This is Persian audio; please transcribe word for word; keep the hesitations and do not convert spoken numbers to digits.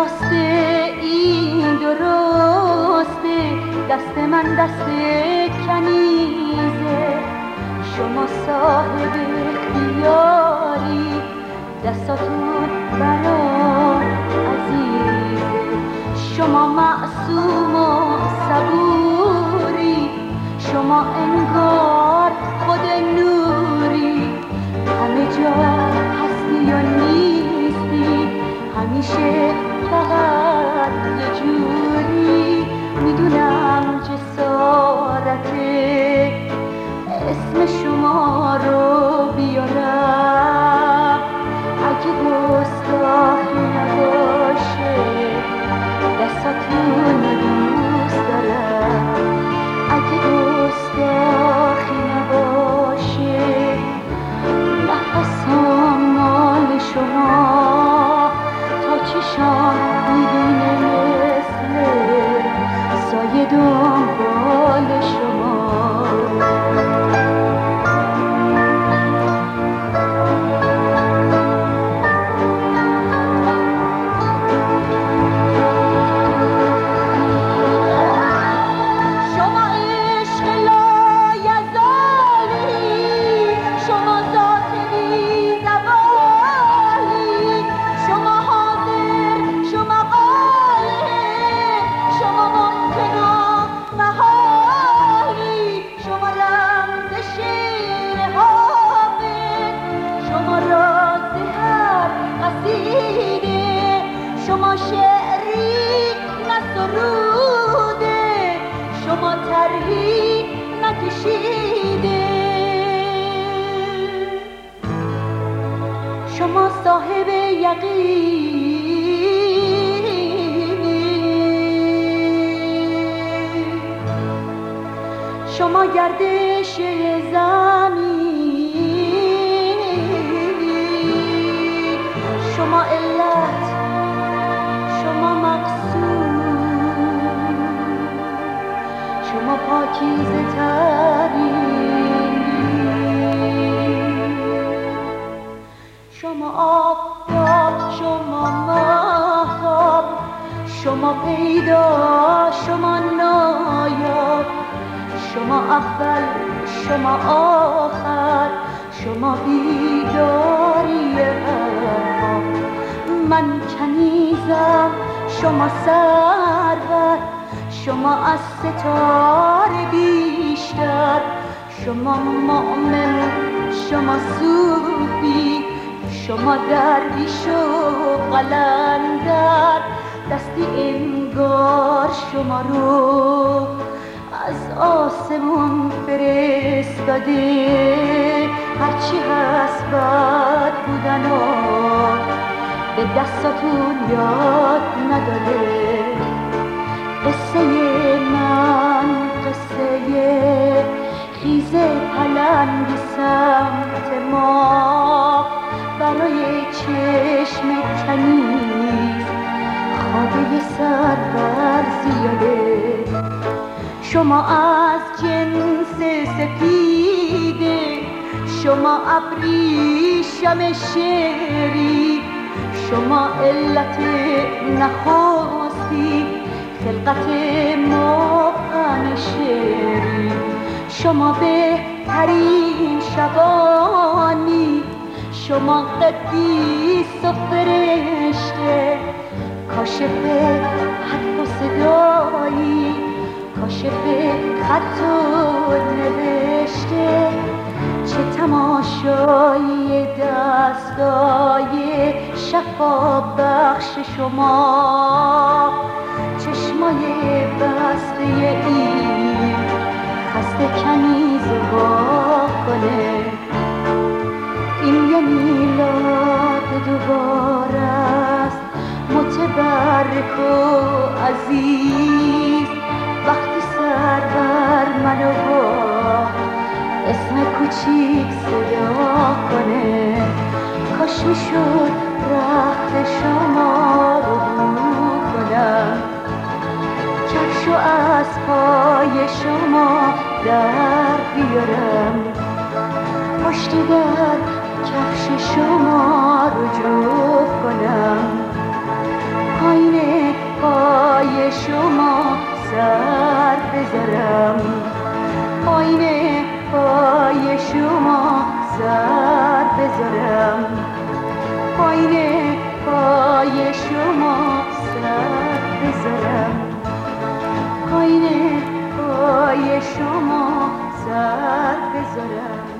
راسته این درسته، دست من دست کنیزه، شما صاحب اختیاری، دستاتون برام عزیزه، شما معصوم و صبوری، شما انگار خود نوری، همه جا هستی و نیستی، همیشه فقط یه جوری، میدونم جسارته اسم شما رو بیارم، اگه گستاخی نباشه دستاتون دوست دارم، اگه گستاخی نباشه نفسام مال شما، تا چشام میبینه مثل سایه دنبال شما. شما شعری نه سروده، شما طرحی نکشیده، شما صاحب یقینی، شما گردش زمین، شما علت، شما مقصود، شما پاکیزه ترین، شما آفتاب، شما ماهتاب، شما پیدا، شما نایاب، شما اول، شما آخر، شما بیداری ارباب، من کنیزم، شما سرور، شما از ستاره بیشتر، شما مؤمن، شما صوفی، شما درویش و قلندر، دستی انگار شما رو از آسمون فرستاده، هرچی هست بد بودن و به دستاتون یاد نداره. قصه من قصه خیز پلنگ سمت ما، برای چشم کنیز خوابه سرور زیاده، شما از جنس سپیده، شما ابریشم شعری، شما علت نخستی خلقت مبهم شعری، شما بهترین شبانی، شما قدیس و فرشته، کاشف حرف و صدایی، کاشف خط و نوشته، چه تماشایی دستای شفا بخش شما، چشمای بسته این خسته کنیز وا کنه، این یه میلاد دوباره است متبرک و عزیز، وقتی سر بر منو با اسم کوچیک صدا کنه، کاش میشد رخت شما رو بو کنم، کفشو از پای شما در بیارم، پشت در کفش شما رو جفت کنم، پایین سر بذارم پایین پای شما سر بذارم پایین پای شما سر بذارم